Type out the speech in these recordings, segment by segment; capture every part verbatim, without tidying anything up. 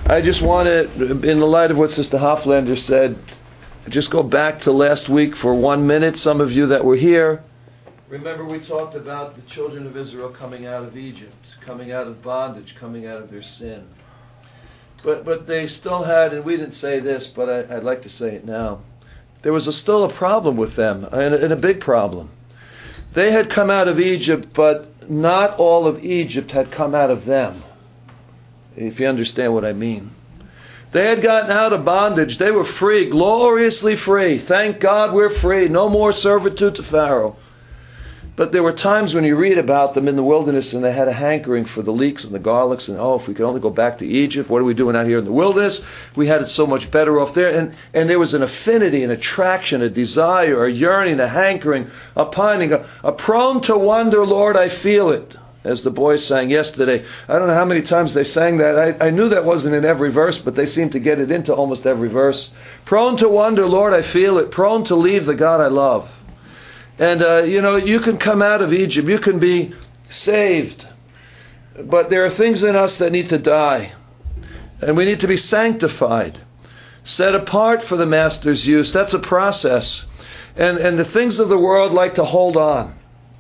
I just want to, in the light of what Sister Hoflander said, just go back to last week for one minute. Some of you that were here, remember we talked about the children of Israel coming out of Egypt, coming out of bondage, coming out of their sin. But but they still had, and we didn't say this, but I, I'd like to say it now, there was a, still a problem with them, and a, and a big problem. They had come out of Egypt, but not all of Egypt had come out of them, if you understand what I mean. They had gotten out of bondage. They were free, gloriously free. Thank God we're free. No more servitude to Pharaoh. But there were times when you read about them in the wilderness and they had a hankering for the leeks and the garlics and, oh, if we could only go back to Egypt, what are we doing out here in the wilderness? We had it so much better off there. And, and there was an affinity, an attraction, a desire, a yearning, a hankering, a pining, a, a prone to wonder, Lord, I feel it. As the boys sang yesterday. I don't know how many times they sang that. I, I knew that wasn't in every verse, but they seemed to get it into almost every verse. Prone to wonder, Lord, I feel it. Prone to leave the God I love. And, uh, you know, you can come out of Egypt. You can be saved. But there are things in us that need to die. And we need to be sanctified. Set apart for the Master's use. That's a process. And, and the things of the world like to hold on.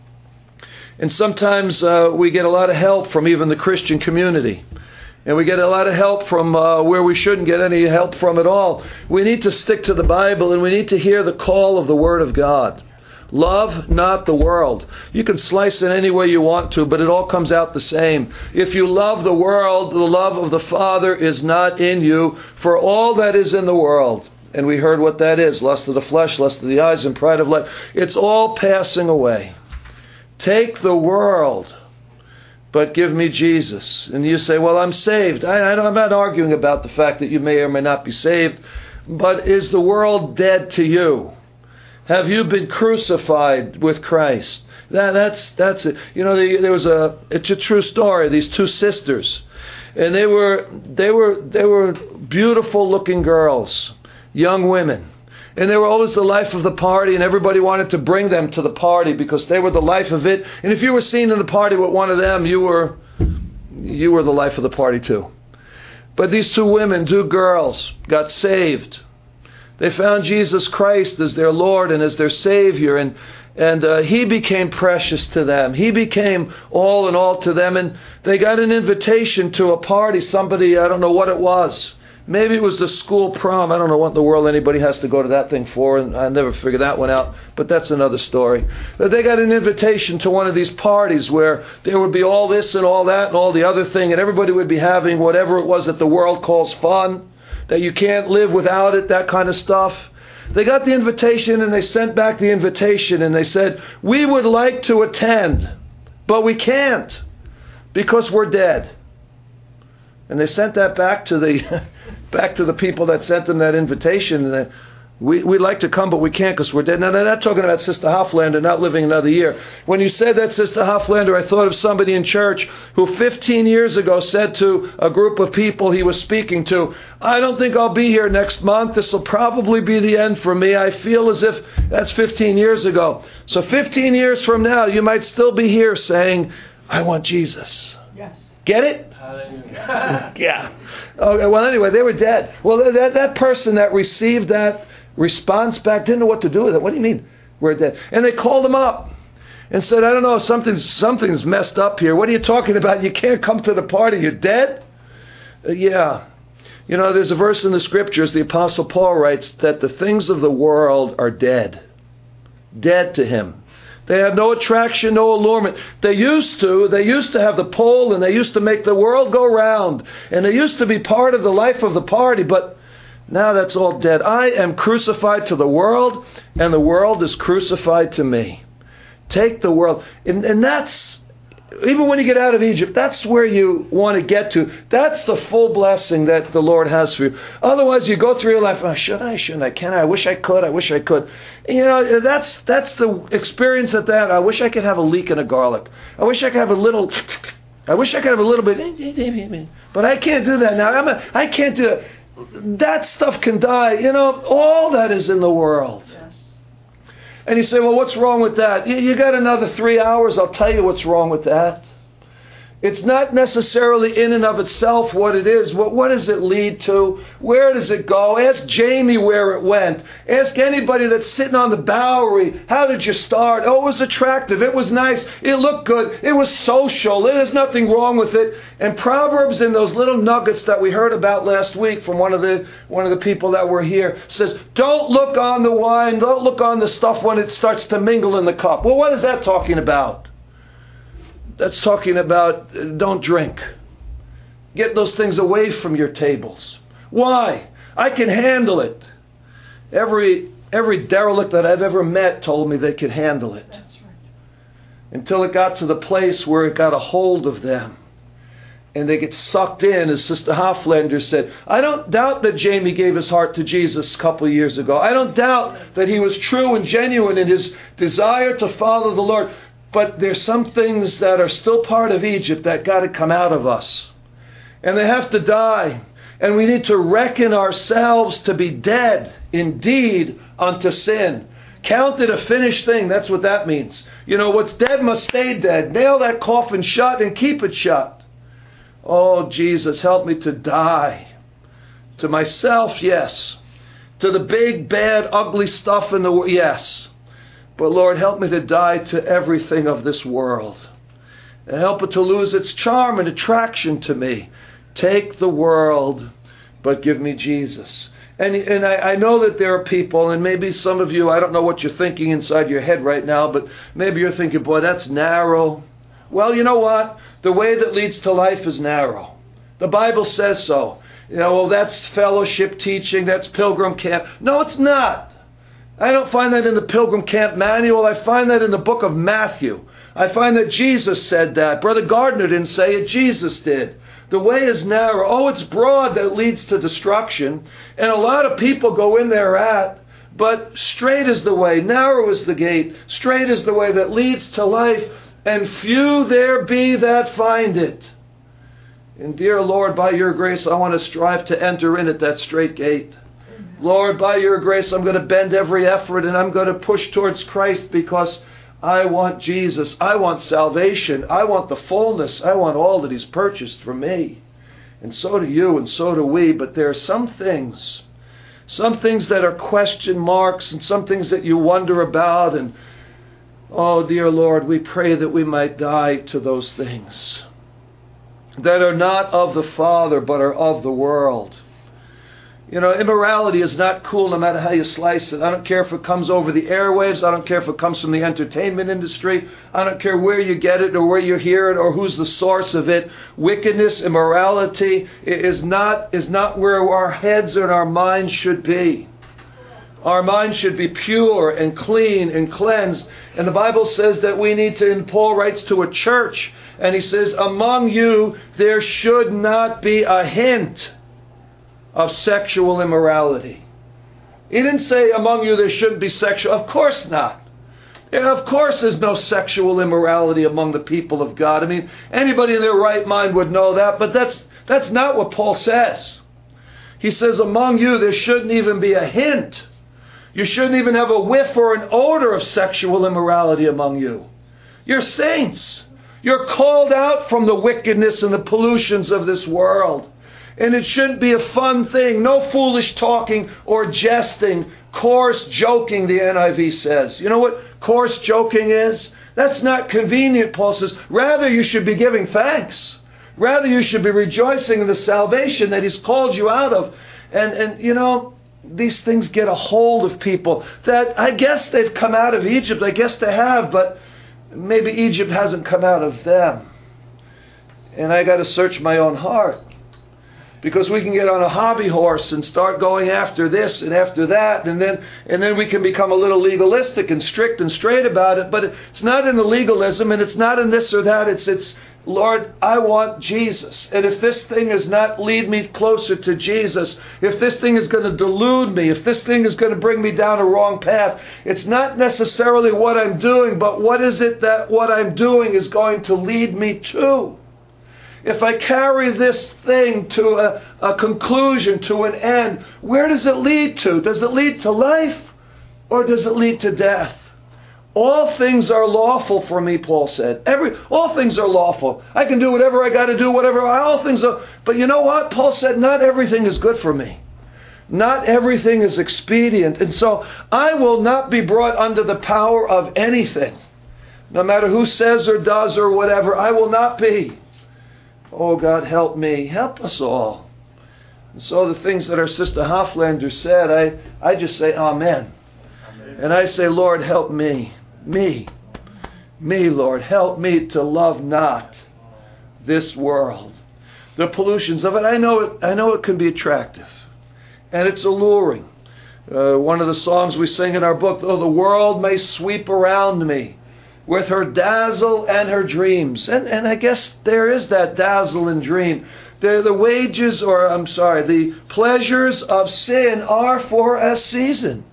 And sometimes uh, we get a lot of help from even the Christian community. And we get a lot of help from uh, where we shouldn't get any help from at all. We need to stick to the Bible, and we need to hear the call of the Word of God. Love not the world. You can slice it any way you want to, but it all comes out the same. If you love the world, the love of the Father is not in you. For all that is in the world, and we heard what that is, lust of the flesh, lust of the eyes, and pride of life, it's all passing away. Take the world, but give me Jesus. And you say, well, I'm saved. I, I, I'm not arguing about the fact that you may or may not be saved, but is the world dead to you? Have you been crucified with Christ? That, that's that's it. You know, the, there was a. It's a true story. These two sisters, and they were they were they were beautiful-looking girls, young women, and they were always the life of the party, and everybody wanted to bring them to the party because they were the life of it. And if you were seen in the party with one of them, you were you were the life of the party too. But these two women, two girls, got saved. They found Jesus Christ as their Lord and as their Savior, and and uh, He became precious to them. He became all in all to them, and they got an invitation to a party. Somebody, I don't know what it was. Maybe it was the school prom. I don't know what in the world anybody has to go to that thing for, and I never figured that one out, but that's another story. But they got an invitation to one of these parties where there would be all this and all that and all the other thing, and everybody would be having whatever it was that the world calls fun, that you can't live without it, that kind of stuff. They got the invitation and they sent back the invitation and they said, we would like to attend, but we can't because we're dead. And they sent that back to the back to the people that sent them that invitation. And they, we, we'd like to come, but we can't because we're dead. Now, they're not talking about Sister Hoflander not living another year. When you said that, Sister Hoflander, I thought of somebody in church who fifteen years ago said to a group of people he was speaking to, I don't think I'll be here next month. This will probably be the end for me. I feel as if that's fifteen years ago. So fifteen years from now, you might still be here saying, I want Jesus. Yes. Get it? Yeah. Okay, well, anyway, they were dead. Well, that, that person that received that response back didn't know what to do with it. What do you mean we're dead? And they called him up and said, I don't know, something's, something's messed up here. What are you talking about? You can't come to the party. You're dead? Uh, yeah. You know, there's a verse in the scriptures, the Apostle Paul writes that the things of the world are dead. Dead to him. They have no attraction, no allurement. They used to. They used to have the pull, and they used to make the world go round. And they used to be part of the life of the party, but now that's all dead. I am crucified to the world, and the world is crucified to me. Take the world. And, and that's, even when you get out of Egypt, that's where you want to get to. That's the full blessing that the Lord has for you. Otherwise, you go through your life, oh, should I, shouldn't I, can I? I wish I could, I wish I could. You know, that's that's the experience of that. I wish I could have a leek in a garlic. I wish I could have a little, I wish I could have a little bit, but I can't do that now. I'm a, I can't do it. That stuff can die. You know, all that is in the world. And you say, well, what's wrong with that? You got another three hours, I'll tell you what's wrong with that. It's not necessarily in and of itself what it is. What, what does it lead to? Where does it go? Ask Jamie where it went. Ask anybody that's sitting on the Bowery, how did you start? Oh, it was attractive. It was nice. It looked good. It was social. There's nothing wrong with it. And Proverbs, in those little nuggets that we heard about last week from one of the one of the people that were here, says, don't look on the wine, don't look on the stuff when it starts to mingle in the cup. Well, what is that talking about? That's talking about uh, don't drink. Get those things away from your tables. Why? I can handle it. Every every derelict that I've ever met told me they could handle it. That's right. Until it got to the place where it got a hold of them. And they get sucked in, as Sister Hoflander said. I don't doubt that Jamie gave his heart to Jesus a couple of years ago. I don't doubt that he was true and genuine in his desire to follow the Lord. But there's some things that are still part of Egypt that got to come out of us. And they have to die. And we need to reckon ourselves to be dead indeed unto sin. Count it a finished thing. That's what that means. You know, what's dead must stay dead. Nail that coffin shut and keep it shut. Oh, Jesus, help me to die. To myself, yes. To the big, bad, ugly stuff in the world, yes. But Lord, help me to die to everything of this world. And help it to lose its charm and attraction to me. Take the world, but give me Jesus. And, and I, I know that there are people, and maybe some of you, I don't know what you're thinking inside your head right now, but maybe you're thinking, boy, that's narrow. Well, you know what? The way that leads to life is narrow. The Bible says so. You know, well, that's fellowship teaching, that's pilgrim camp. No, it's not. I don't find that in the Pilgrim Camp Manual. I find that in the book of Matthew. I find that Jesus said that. Brother Gardner didn't say it. Jesus did. The way is narrow. Oh, it's broad that leads to destruction. And a lot of people go in there at. But straight is the way. Narrow is the gate. Straight is the way that leads to life. And few there be that find it. And dear Lord, by your grace, I want to strive to enter in at that straight gate. Lord, by your grace, I'm going to bend every effort and I'm going to push towards Christ because I want Jesus. I want salvation. I want the fullness. I want all that he's purchased for me. And so do you and so do we. But there are some things, some things that are question marks and some things that you wonder about. And oh, dear Lord, we pray that we might die to those things that are not of the Father but are of the world. You know, immorality is not cool no matter how you slice it. I don't care if it comes over the airwaves. I don't care if it comes from the entertainment industry. I don't care where you get it or where you hear it or who's the source of it. Wickedness, immorality is not, is not where our heads and our minds should be. Our minds should be pure and clean and cleansed. And the Bible says that we need to, and Paul writes to a church, and he says, among you there should not be a hint of sexual immorality. He didn't say among you there shouldn't be sexual. Of course not. Yeah, of course there's no sexual immorality among the people of God. I mean, anybody in their right mind would know that, but that's that's not what Paul says. He says among you there shouldn't even be a hint. You shouldn't even have a whiff or an odor of sexual immorality among you. You're saints. You're called out from the wickedness and the pollutions of this world. And it shouldn't be a fun thing. No foolish talking or jesting. Coarse joking, the N I V says. You know what coarse joking is? That's not convenient, Paul says. Rather, you should be giving thanks. Rather, you should be rejoicing in the salvation that he's called you out of. And, and you know, these things get a hold of people. That I guess they've come out of Egypt. I guess they have, but maybe Egypt hasn't come out of them. And I got to search my own heart. Because we can get on a hobby horse and start going after this and after that, and then and then we can become a little legalistic and strict and straight about it. But it's not in the legalism, and it's not in this or that. It's it's Lord, I want Jesus. And if this thing is not lead me closer to Jesus, if this thing is going to delude me, if this thing is going to bring me down a wrong path, it's not necessarily what I'm doing, but what is it that what I'm doing is going to lead me to? If I carry this thing to a, a conclusion, to an end, where does it lead to? Does it lead to life or does it lead to death? All things are lawful for me, Paul said. Every, all things are lawful. I can do whatever I got to do, whatever, all things are. But you know what? Paul said, not everything is good for me. Not everything is expedient. And so I will not be brought under the power of anything. No matter who says or does or whatever, I will not be. Oh, God, help me. Help us all. And so the things that our sister Hoflander said, I, I just say amen. Amen. And I say, Lord, help me. Me. Me, Lord. Help me to love not this world. The pollutions of it. I know it, I know it can be attractive. And it's alluring. Uh, one of the songs we sing in our book, oh, the world may sweep around me with her dazzle and her dreams. And, and I guess there is that dazzle and dream. The, the wages, or I'm sorry, the pleasures of sin are for a season.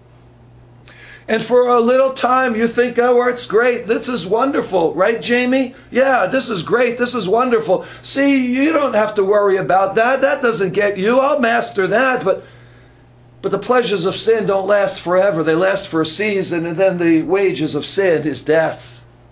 And for a little time you think, oh, it's great. This is wonderful. Right, Jamie? Yeah, this is great. This is wonderful. See, you don't have to worry about that. That doesn't get you. I'll master that. But But the pleasures of sin don't last forever. They last for a season, and then the wages of sin is death.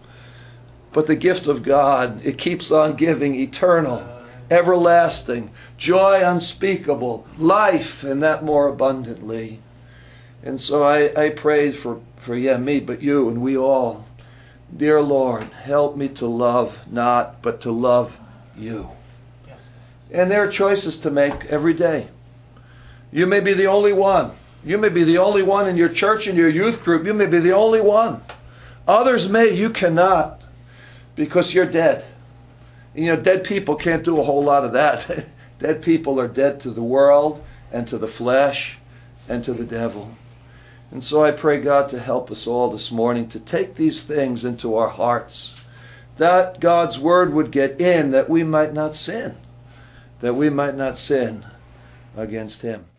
But the gift of God, it keeps on giving, eternal, everlasting, joy unspeakable, life, and that more abundantly. And so I, I pray for, for, yeah, me, but you and we all. Dear Lord, help me to love not, but to love you. Yes. And there are choices to make every day. You may be the only one. You may be the only one in your church, in your youth group. You may be the only one. Others may. You cannot, because you're dead. And, you know, dead people can't do a whole lot of that. Dead people are dead to the world and to the flesh and to the devil. And so I pray God to help us all this morning to take these things into our hearts, that God's word would get in, that we might not sin, that we might not sin against him.